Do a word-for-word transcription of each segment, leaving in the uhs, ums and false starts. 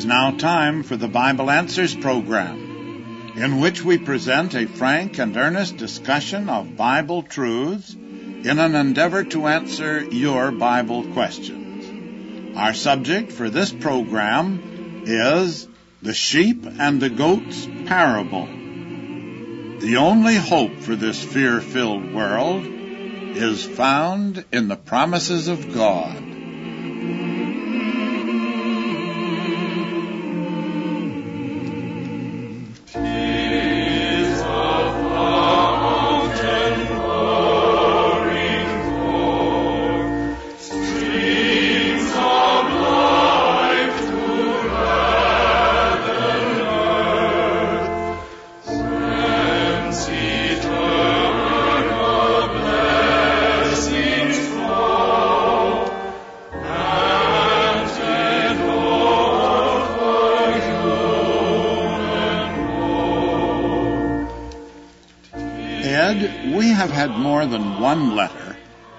now time for the Bible Answers program, in which we present a frank and earnest discussion of Bible truths in an endeavor to answer your Bible questions. Our subject for this program is the sheep and the goats parable. The only hope for this fear-filled world is found in the promises of God. We have had more than one letter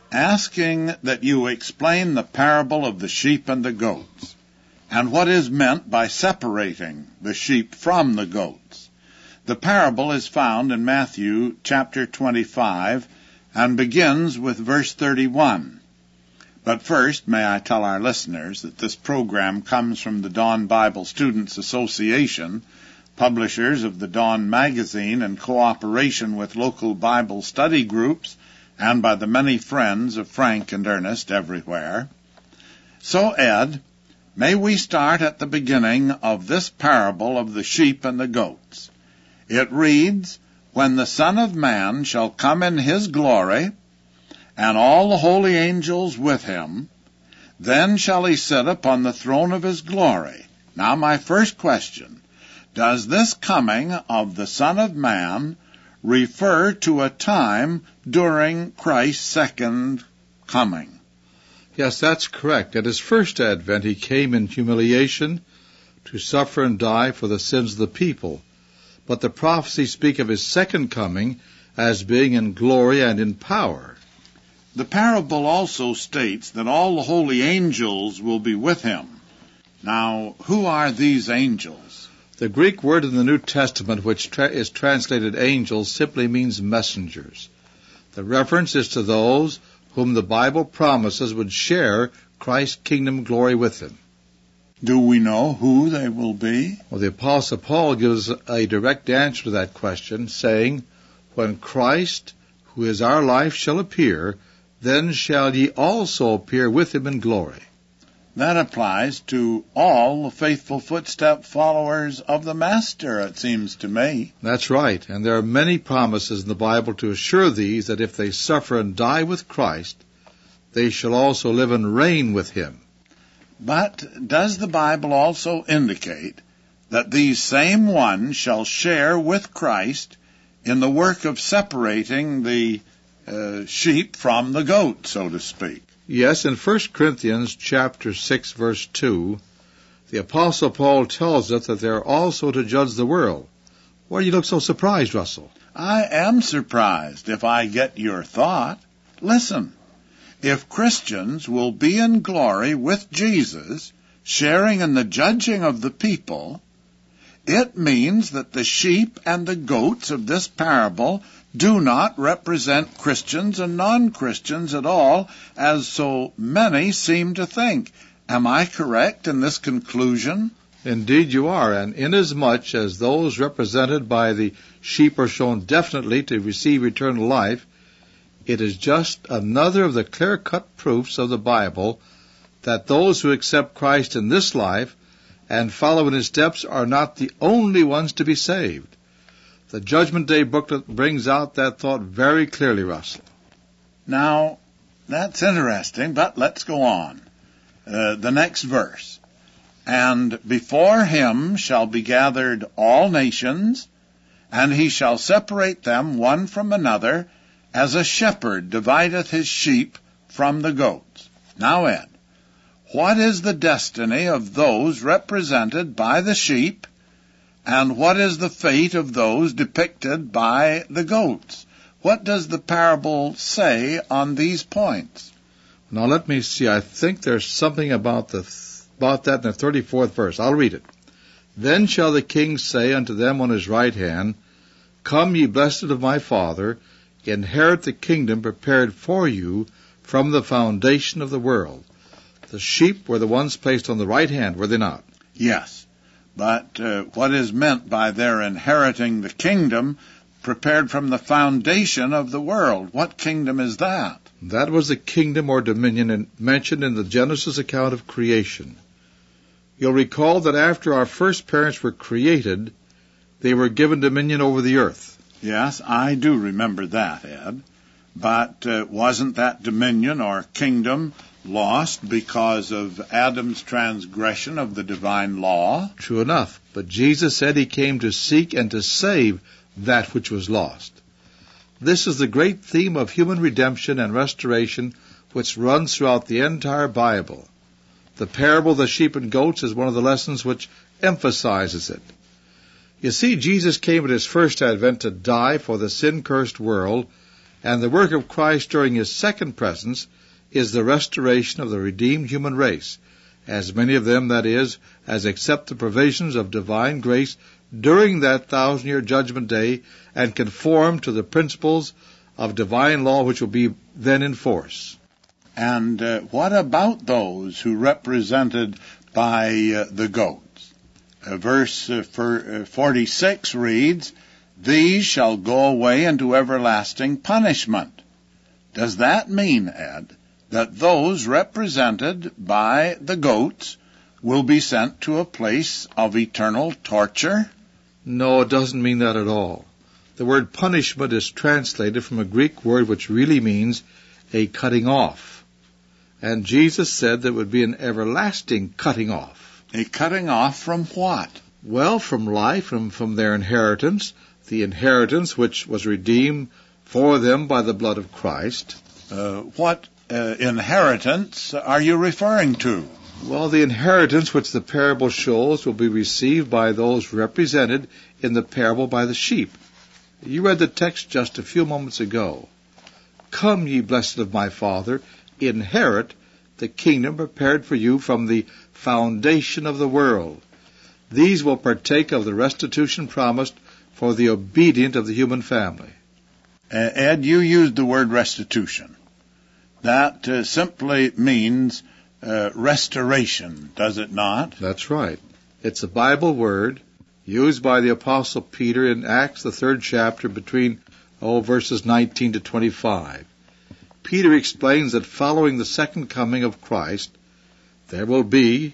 asking that you explain the parable of the sheep and the goats, and what is meant by separating the sheep from the goats. The parable is found in Matthew chapter twenty-five and begins with verse thirty-one. But first, may I tell our listeners that this program comes from the Dawn Bible Students Association, publishers of the Dawn magazine, in cooperation with local Bible study groups and by the many friends of Frank and Ernest everywhere. So, Ed, may we start at the beginning of this parable of the sheep and the goats. It reads, "When the Son of Man shall come in his glory, and all the holy angels with him, then shall he sit upon the throne of his glory." Now, my first question: does this coming of the Son of Man refer to a time during Christ's second coming? Yes, that's correct. At his first advent, he came in humiliation to suffer and die for the sins of the people. But the prophecies speak of his second coming as being in glory and in power. The parable also states that all the holy angels will be with him. Now, who are these angels? The Greek word in the New Testament, which tra- is translated angels, simply means messengers. The reference is to those whom the Bible promises would share Christ's kingdom glory with him. Do we know who they will be? Well, the Apostle Paul gives a direct answer to that question, saying, "When Christ, who is our life, shall appear, then shall ye also appear with him in glory." That applies to all the faithful footstep followers of the Master, it seems to me. That's right, and there are many promises in the Bible to assure these that if they suffer and die with Christ, they shall also live and reign with him. But does the Bible also indicate that these same ones shall share with Christ in the work of separating the uh, sheep from the goat, so to speak? Yes, in First Corinthians chapter six, verse two, the Apostle Paul tells us that they are also to judge the world. Why do you look so surprised, Russell? I am surprised, if I get your thought. Listen, if Christians will be in glory with Jesus, sharing in the judging of the people, it means that the sheep and the goats of this parable do not represent Christians and non-Christians at all, as so many seem to think. Am I correct in this conclusion? Indeed you are, and inasmuch as those represented by the sheep are shown definitely to receive eternal life, it is just another of the clear-cut proofs of the Bible that those who accept Christ in this life and follow in his steps are not the only ones to be saved. The Judgment Day booklet brings out that thought very clearly, Russell. Now, that's interesting, but let's go on. Uh, the next verse. "And before him shall be gathered all nations, and he shall separate them one from another, as a shepherd divideth his sheep from the goats." Now, Ed, what is the destiny of those represented by the sheep, and what is the fate of those depicted by the goats? What does the parable say on these points? Now let me see. I think there's something about the about that in the thirty-fourth verse. I'll read it. Then shall the king say unto them on his right hand, Come, ye blessed of my Father, inherit the kingdom prepared for you from the foundation of the world. The sheep were the ones placed on the right hand, were they not? Yes, but uh, what is meant by their inheriting the kingdom prepared from the foundation of the world? What kingdom is that? That was the kingdom or dominion in, mentioned in the Genesis account of creation. You'll recall that after our first parents were created, they were given dominion over the earth. Yes, I do remember that, Ed. But uh, wasn't that dominion or kingdom lost because of Adam's transgression of the divine law? True enough, but Jesus said he came to seek and to save that which was lost. This is the great theme of human redemption and restoration which runs throughout the entire Bible. The parable of the sheep and goats is one of the lessons which emphasizes it. You see, Jesus came at his first advent to die for the sin-cursed world, and the work of Christ during his second presence is the restoration of the redeemed human race, as many of them, that is, as accept the provisions of divine grace during that thousand-year judgment day and conform to the principles of divine law which will be then in force. And uh, what about those who represented by uh, the goats? Uh, verse uh, for, uh, forty-six reads, These shall go away into everlasting punishment. Does that mean, Ed, that those represented by the goats will be sent to a place of eternal torture? No, it doesn't mean that at all. The word punishment is translated from a Greek word which really means a cutting off. And Jesus said there would be an everlasting cutting off. A cutting off from what? Well, from life, from, from their inheritance, the inheritance which was redeemed for them by the blood of Christ. Uh, what uh, inheritance are you referring to? Well, the inheritance which the parable shows will be received by those represented in the parable by the sheep. You read the text just a few moments ago. Come, ye blessed of my Father, inherit the kingdom prepared for you from the foundation of the world. These will partake of the restitution promised for the obedient of the human family. Uh, Ed, you used the word restitution. That uh, simply means uh, restoration, does it not? That's right. It's a Bible word used by the Apostle Peter in Acts, the third chapter, between oh, verses nineteen to twenty-five. Peter explains that following the second coming of Christ, there will be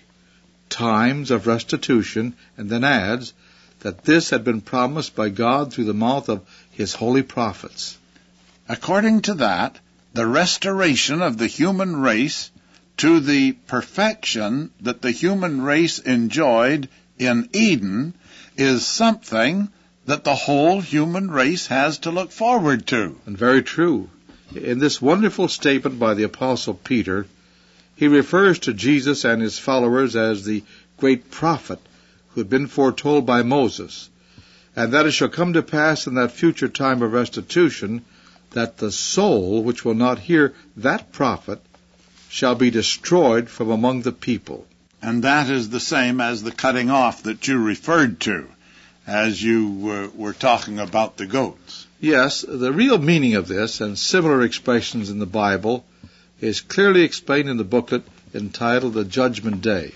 times of restitution, and then adds that this had been promised by God through the mouth of his holy prophets. According to that, the restoration of the human race to the perfection that the human race enjoyed in Eden is something that the whole human race has to look forward to. And very true. In this wonderful statement by the Apostle Peter, he refers to Jesus and his followers as the great prophet who had been foretold by Moses, and that it shall come to pass in that future time of restitution that the soul which will not hear that prophet shall be destroyed from among the people. And that is the same as the cutting off that you referred to as you uh, were talking about the goats. Yes, the real meaning of this and similar expressions in the Bible is clearly explained in the booklet entitled The Judgment Day.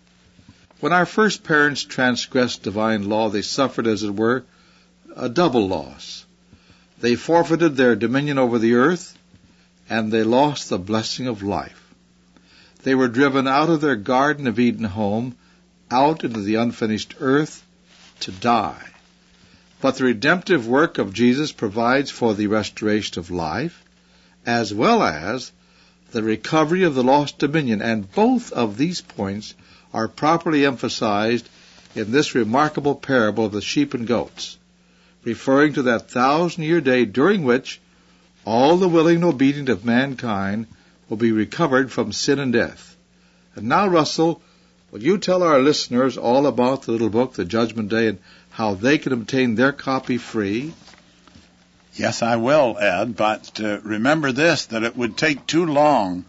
When our first parents transgressed divine law, they suffered, as it were, a double loss. They forfeited their dominion over the earth, and they lost the blessing of life. They were driven out of their Garden of Eden home, out into the unfinished earth, to die. But the redemptive work of Jesus provides for the restoration of life, as well as the recovery of the lost dominion, and both of these points are properly emphasized in this remarkable parable of the sheep and goats, referring to that thousand-year day during which all the willing and obedient of mankind will be recovered from sin and death. And now, Russell, will you tell our listeners all about the little book, The Judgment Day, and how they can obtain their copy free? Yes, I will, Ed, but uh, remember this, that it would take too long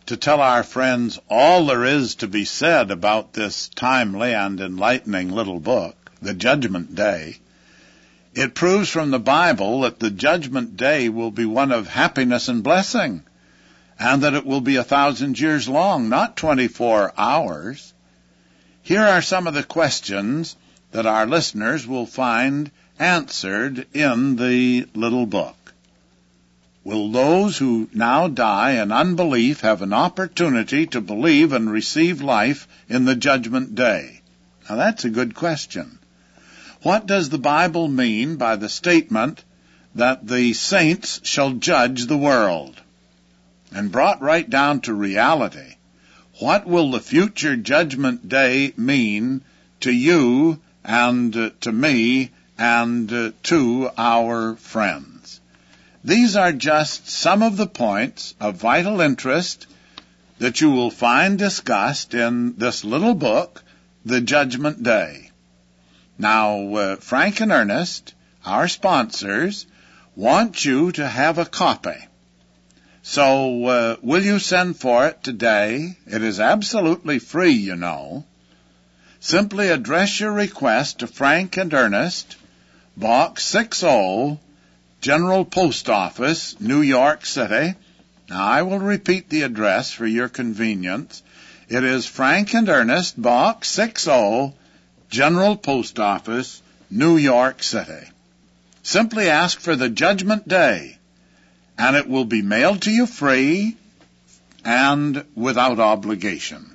to tell our friends all there is to be said about this timely and enlightening little book, The Judgment Day. It proves from the Bible that the Judgment Day will be one of happiness and blessing, and that it will be a thousand years long, not twenty-four hours. Here are some of the questions that our listeners will find answered in the little book. Will those who now die in unbelief have an opportunity to believe and receive life in the Judgment Day? Now that's a good question. What does the Bible mean by the statement that the saints shall judge the world? And brought right down to reality, what will the future Judgment Day mean to you and uh, to me and uh, to our friends? These are just some of the points of vital interest that you will find discussed in this little book, The Judgment Day. Now, uh, Frank and Ernest, our sponsors, want you to have a copy. So, uh, will you send for it today? It is absolutely free, you know. Simply address your request to Frank and Ernest, Box sixty, General Post Office, New York City. Now, I will repeat the address for your convenience. It is Frank and Ernest, Box sixty, General Post Office, New York City. Simply ask for the Judgment Day, and it will be mailed to you free and without obligation.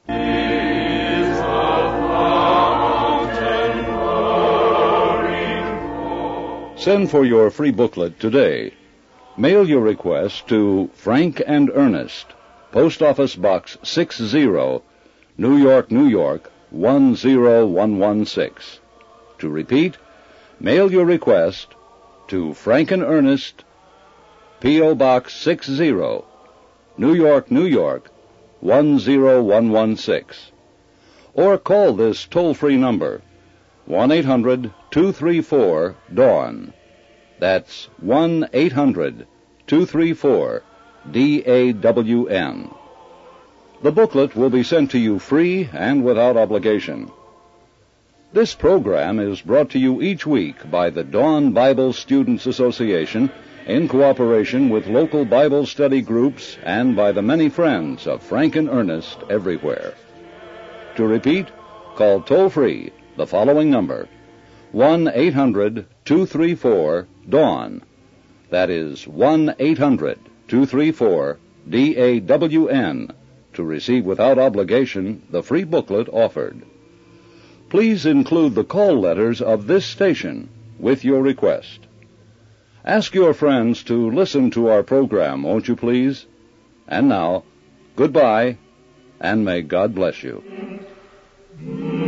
Send for your free booklet today. Mail your request to Frank and Ernest, Post Office Box sixty, New York, New York, one zero one one six. To repeat, mail your request to Frank and Ernest, P O. Box sixty, New York, New York, one zero one one six. Or call this toll-free number, one eight hundred two three four DAWN. That's one eight hundred two three four D A W N. The booklet will be sent to you free and without obligation. This program is brought to you each week by the Dawn Bible Students Association in cooperation with local Bible study groups and by the many friends of Frank and Ernest everywhere. To repeat, call toll-free the following number, one eight hundred two three four DAWN. That is one eight hundred two three four D A W N to receive without obligation the free booklet offered. Please include the call letters of this station with your request. Ask your friends to listen to our program, won't you please? And now, goodbye, and may God bless you.